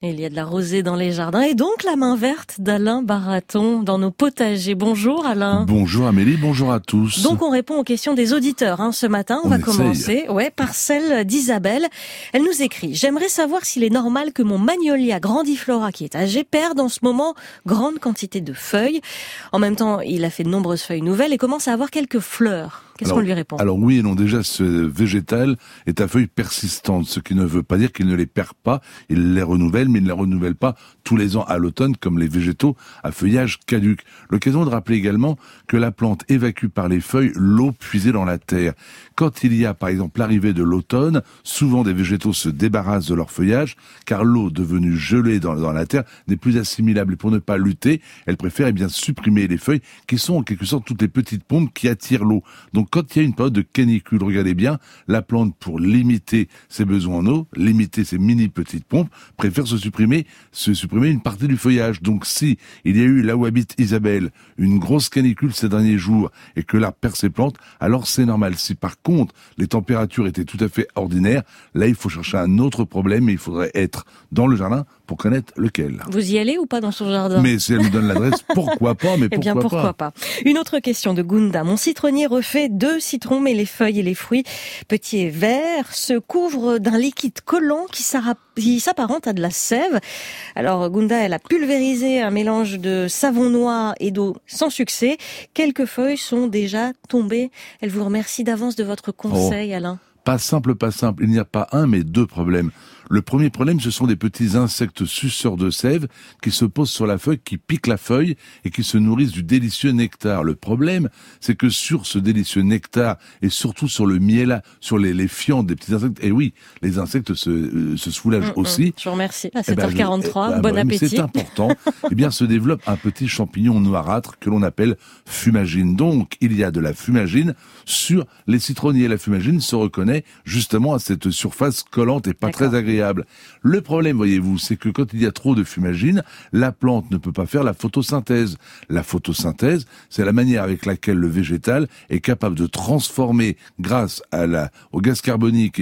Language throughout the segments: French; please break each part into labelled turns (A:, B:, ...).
A: Et il y a de la rosée dans les jardins et donc la main verte d'Alain Baraton dans nos potagers. Bonjour Alain.
B: Bonjour Amélie, bonjour à tous.
A: Donc on répond aux questions des auditeurs ce matin. On va commencer par celle d'Isabelle. Elle nous écrit: j'aimerais savoir s'il est normal que mon magnolia grandiflora qui est âgé perde en ce moment grande quantité de feuilles. En même temps, il a fait de nombreuses feuilles nouvelles et commence à avoir quelques fleurs. Qu'est-ce qu'on lui répond?
B: Alors oui et non, déjà ce végétal est à feuilles persistantes, ce qui ne veut pas dire qu'il ne les perd pas, il les renouvelle, mais il ne les renouvelle pas tous les ans à l'automne comme les végétaux à feuillage caduc. L'occasion de rappeler également que la plante évacue par les feuilles l'eau puisée dans la terre. Quand il y a par exemple l'arrivée de l'automne, souvent des végétaux se débarrassent de leur feuillage car l'eau devenue gelée dans la terre n'est plus assimilable. Et pour ne pas lutter, elle préfère supprimer les feuilles qui sont en quelque sorte toutes les petites pompes qui attirent l'eau. Donc quand il y a une période de canicule, regardez bien, la plante pour limiter ses besoins en eau, limiter ses mini petites pompes, préfère se supprimer une partie du feuillage. Donc si il y a eu là où habite Isabelle une grosse canicule ces derniers jours et que l'arbre perd ses plantes, alors c'est normal. Si par contre les températures étaient tout à fait ordinaires, là il faut chercher un autre problème et il faudrait être dans le jardin pour connaître lequel.
A: Vous y allez ou pas dans son jardin?
B: Mais si elle nous donne l'adresse, pourquoi pas? Mais
A: pourquoi pas. Une autre question de Gunda. Mon citronnier refait 2 citrons, mais les feuilles et les fruits, petits et verts, se couvrent d'un liquide collant qui s'apparente à de la sève. Alors Gunda, elle a pulvérisé un mélange de savon noir et d'eau sans succès. Quelques feuilles sont déjà tombées. Elle vous remercie d'avance de votre conseil, Alain.
B: Pas simple. Il n'y a pas un, mais 2 problèmes. Le premier problème, ce sont des petits insectes suceurs de sève qui se posent sur la feuille, qui piquent la feuille et qui se nourrissent du délicieux nectar. Le problème, c'est que sur ce délicieux nectar et surtout sur le miel, sur les fientes des petits insectes, et oui, les insectes se soulagent aussi.
A: Je vous remercie. À 7h43, bon appétit.
B: C'est important. Se développe un petit champignon noirâtre que l'on appelle fumagine. Donc, il y a de la fumagine sur les citronniers. La fumagine se reconnaît justement à cette surface collante et pas très agréable. Le problème, voyez-vous, c'est que quand il y a trop de fumagine, la plante ne peut pas faire la photosynthèse. La photosynthèse, c'est la manière avec laquelle le végétal est capable de transformer, grâce au gaz carbonique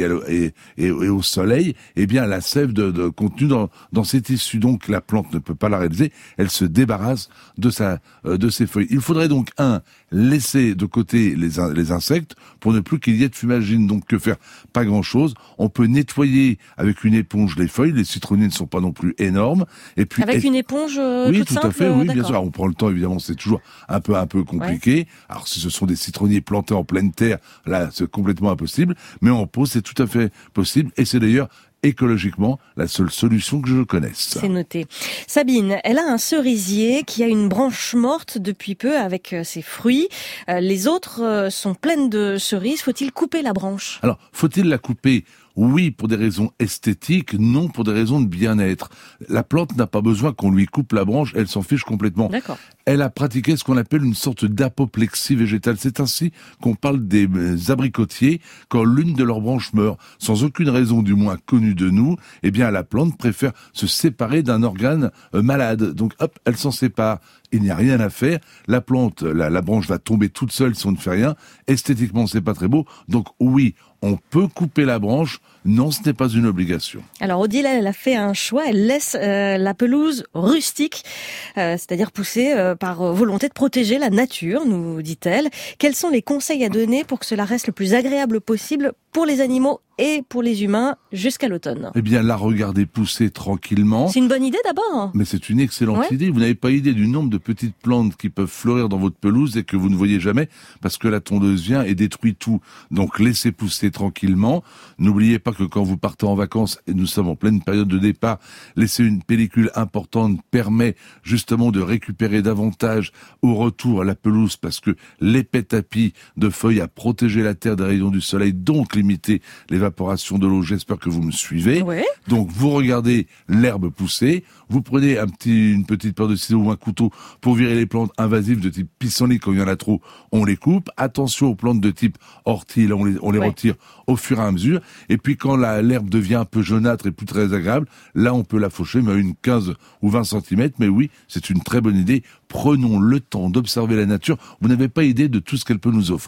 B: et au soleil, la sève contenue dans ses tissus. Donc la plante ne peut pas la réaliser, elle se débarrasse de ses feuilles. Il faudrait donc laisser de côté les insectes pour ne plus qu'il y ait de fumagine. Donc que faire? Pas grand-chose. On peut nettoyer avec une éponge les feuilles. Les citronniers ne sont pas non plus énormes. Et puis
A: avec une éponge
B: oui,
A: toute
B: tout
A: simple,
B: à fait. Oui, bien sûr. Alors, on prend le temps, évidemment. C'est toujours un peu compliqué. Ouais. Alors si ce sont des citronniers plantés en pleine terre, là c'est complètement impossible. Mais en pot, c'est tout à fait possible. Et c'est d'ailleurs écologiquement la seule solution que je connaisse.
A: C'est noté. Sabine, elle a un cerisier qui a une branche morte depuis peu avec ses fruits. Les autres sont pleines de cerises. Faut-il couper la branche?
B: Alors, faut-il la couper? Oui, pour des raisons esthétiques, non pour des raisons de bien-être. La plante n'a pas besoin qu'on lui coupe la branche, elle s'en fiche complètement.
A: D'accord.
B: Elle a pratiqué ce qu'on appelle une sorte d'apoplexie végétale. C'est ainsi qu'on parle des abricotiers quand l'une de leurs branches meurt. Sans aucune raison du moins connue de nous, la plante préfère se séparer d'un organe malade. Donc hop, elle s'en sépare. Il n'y a rien à faire. La plante, la branche va tomber toute seule si on ne fait rien. Esthétiquement, c'est pas très beau. Donc oui, on peut couper la branche. Non, ce n'est pas une obligation.
A: Alors Odile, elle a fait un choix. Elle laisse la pelouse rustique, c'est-à-dire poussée par volonté de protéger la nature, nous dit-elle. Quels sont les conseils à donner pour que cela reste le plus agréable possible pour les animaux et pour les humains jusqu'à l'automne?
B: La regarder pousser tranquillement.
A: C'est une bonne idée d'abord.
B: Mais c'est une excellente idée. Vous n'avez pas idée du nombre de petites plantes qui peuvent fleurir dans votre pelouse et que vous ne voyez jamais parce que la tondeuse vient et détruit tout. Donc laissez pousser tranquillement. N'oubliez pas que quand vous partez en vacances, et nous sommes en pleine période de départ, laisser une pellicule importante permet justement de récupérer davantage au retour la pelouse parce que l'épais tapis de feuilles a protégé la terre des rayons du soleil, donc limiter l'évaporation de l'eau. J'espère que vous me suivez.
A: Ouais.
B: Donc vous regardez l'herbe pousser, vous prenez une petite paire de ciseaux ou un couteau pour virer les plantes invasives de type pissenlit. Quand il y en a trop, on les coupe. Attention aux plantes de type ortie, là on les retire au fur et à mesure. Et puis quand l'herbe devient un peu jaunâtre et plus très agréable, là on peut la faucher, mais à une 15 ou 20 cm. Mais oui, c'est une très bonne idée. Prenons le temps d'observer la nature. Vous n'avez pas idée de tout ce qu'elle peut nous offrir.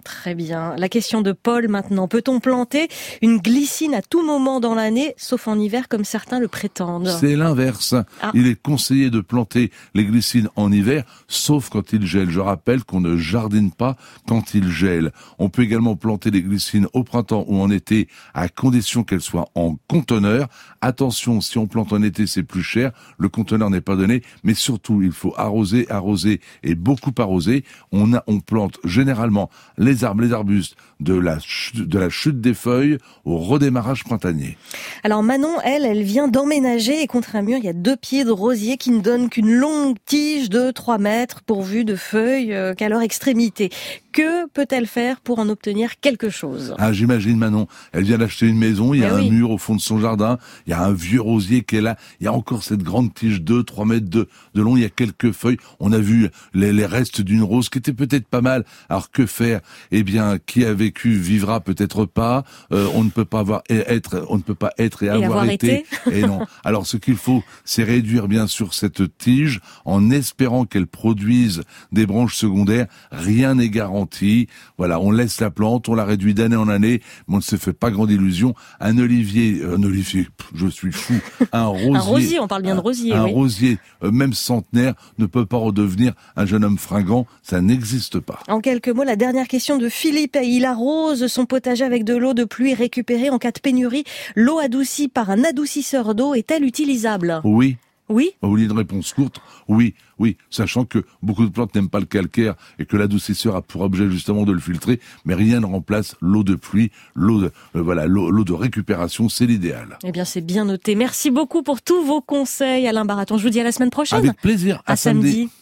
A: Très bien. La question de Paul maintenant. Peut-on planter une glycine à tout moment dans l'année, sauf en hiver comme certains le prétendent?
B: C'est l'inverse. Il est conseillé de planter les glycines en hiver, sauf quand il gèle. Je rappelle qu'on ne jardine pas quand il gèle. On peut également planter les glycines au printemps ou en été, à condition qu'elles soient en conteneur. Attention, si on plante en été, c'est plus cher. Le conteneur n'est pas donné, mais surtout, il faut arroser et beaucoup arroser. On plante généralement les arbres, les arbustes de la chute des feuilles au redémarrage printanier.
A: Alors Manon, elle vient d'emménager et contre un mur, il y a 2 pieds de rosier qui ne donnent qu'une longue tige de 3 mètres pourvue de feuilles qu'à leur extrémité. Que peut-elle faire pour en obtenir quelque chose?
B: Ah, j'imagine Manon, elle vient d'acheter une maison, il y a un mur au fond de son jardin, il y a un vieux rosier qui est là, il y a encore cette grande tige de 3 mètres de long, il y a quelques feuilles, on a vu les restes d'une rose qui était peut-être pas mal. Alors que faire? Eh bien, qui a vécu vivra peut-être pas, on ne peut pas être et avoir été. Et non. Alors ce qu'il faut, c'est réduire bien sûr cette tige en espérant qu'elle produise des branches secondaires. Rien n'est garanti. Voilà, on laisse la plante, on la réduit d'année en année, mais on ne se fait pas grande illusion. Un olivier, je suis fou. Un rosier,
A: on parle bien de rosier.
B: Un rosier, même centenaire, ne peut pas redevenir un jeune homme fringant. Ça n'existe pas.
A: En quelques mots, la dernière question de Philippe. Il arrose son potager avec de l'eau de pluie récupérée en cas de pénurie. L'eau adoucie par un adoucisseur d'eau est-elle utilisable?
B: Oui.
A: Oui?
B: Au lieu de réponse courte, oui, sachant que beaucoup de plantes n'aiment pas le calcaire et que l'adoucisseur a pour objet justement de le filtrer, mais rien ne remplace l'eau de pluie, l'eau de récupération, c'est l'idéal.
A: Eh bien, c'est bien noté. Merci beaucoup pour tous vos conseils, Alain Baraton. Je vous dis à la semaine prochaine.
B: Avec plaisir.
A: À samedi.